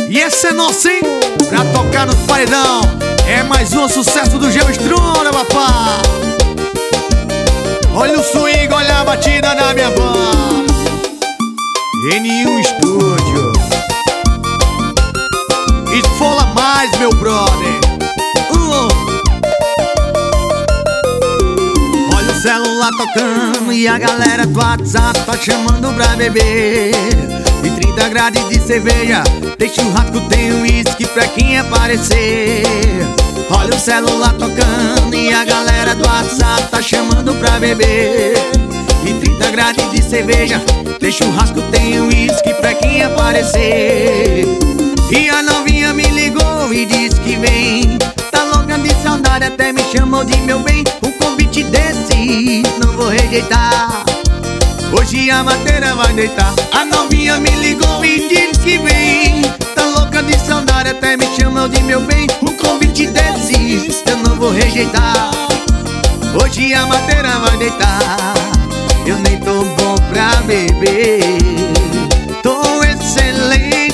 E esse é nosso, hein? Pra tocar no paredão. É mais um sucesso do Geostrona, papá. Olha o swing, olha a batida da minha banda. N1 Estúdio. Esfola mais, meu brother. Olha o celular tocando e a galera do WhatsApp tá chamando pra beber. E 30 graus de cerveja, tem churrasco, tem uísque pra quem aparecer. Olha o celular tocando e a galera do WhatsApp tá chamando pra beber. E 30 graus de cerveja, tem churrasco, tem uísque pra quem aparecer. E a novinha me ligou e disse que vem. Tá louca de saudade, até me chamou de meu bem. Um convite desse não vou rejeitar. Hoje a madeira vai deitar. A novinha me ligou e disse que vem. Tá louca de saudade, até me chamou de meu bem. Um convite desses eu não vou rejeitar. Hoje a madeira vai deitar. Eu nem tô bom pra beber, tô excelente.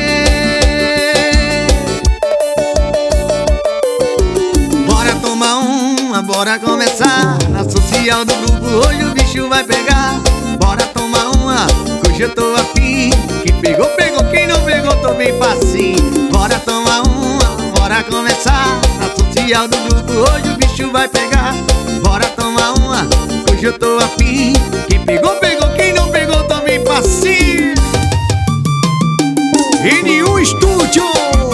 Bora tomar uma, bora começar. Na social do grupo hoje o bicho vai pegar. Bora tomar uma, que hoje eu tô afim. Quem pegou, pegou, quem não pegou, tô bem facinho. Bora tomar uma, bora começar. Na social do grupo hoje o bicho vai pegar. Bora tomar uma, que hoje eu tô afim. Quem pegou, pegou, quem não pegou, tô bem facinho. N1 Estúdio.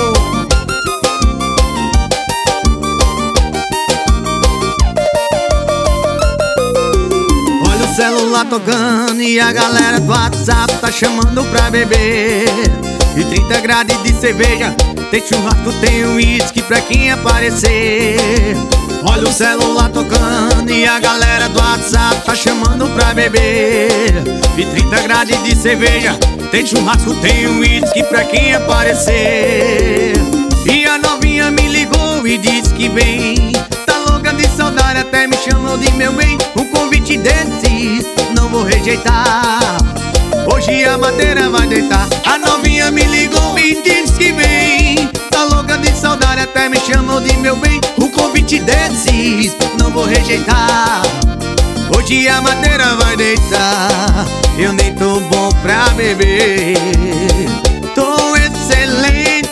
Celular tocando e a galera do WhatsApp tá chamando pra beber. E 30 graus de cerveja, tem churrasco, tem uísque pra quem aparecer. Olha o celular tocando e a galera do WhatsApp tá chamando pra beber. E 30 graus de cerveja, tem churrasco, tem uísque pra quem aparecer. E a novinha me ligou e disse que vem. Tá louca de saudade, até me chamou de meu bem. Um convite desses não vou rejeitar. Hoje a madeira vai deitar. A novinha me ligou e disse que vem. Tá louca de saudade, até me chamou de meu bem. Um convite desses não vou rejeitar. Hoje a madeira vai deitar. Eu nem tô bom pra beber, tô excelente.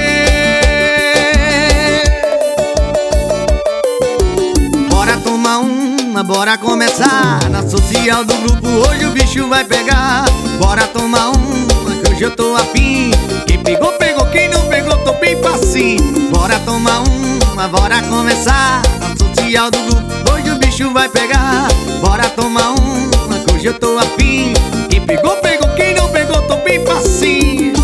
Bora tomar uma, bora começar. Na social do grupo hoje o bicho vai pegar. Bora tomar uma, que hoje eu tô afim. Quem pegou, pegou, quem não pegou, tô bem facinho. Bora tomar uma, bora começar. Na social do grupo hoje o bicho vai pegar. Bora tomar uma, que hoje eu tô afim. Quem pegou, pegou, quem não pegou, tô bem facinho.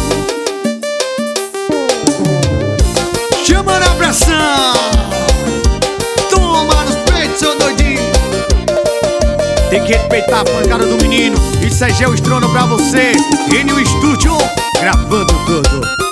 Chama na pressão. Toma nos peitos, seu doidinho. Tem que respeitar a pancada do menino. Isso é Geostrona pra você. N1 Estúdio, gravando tudo.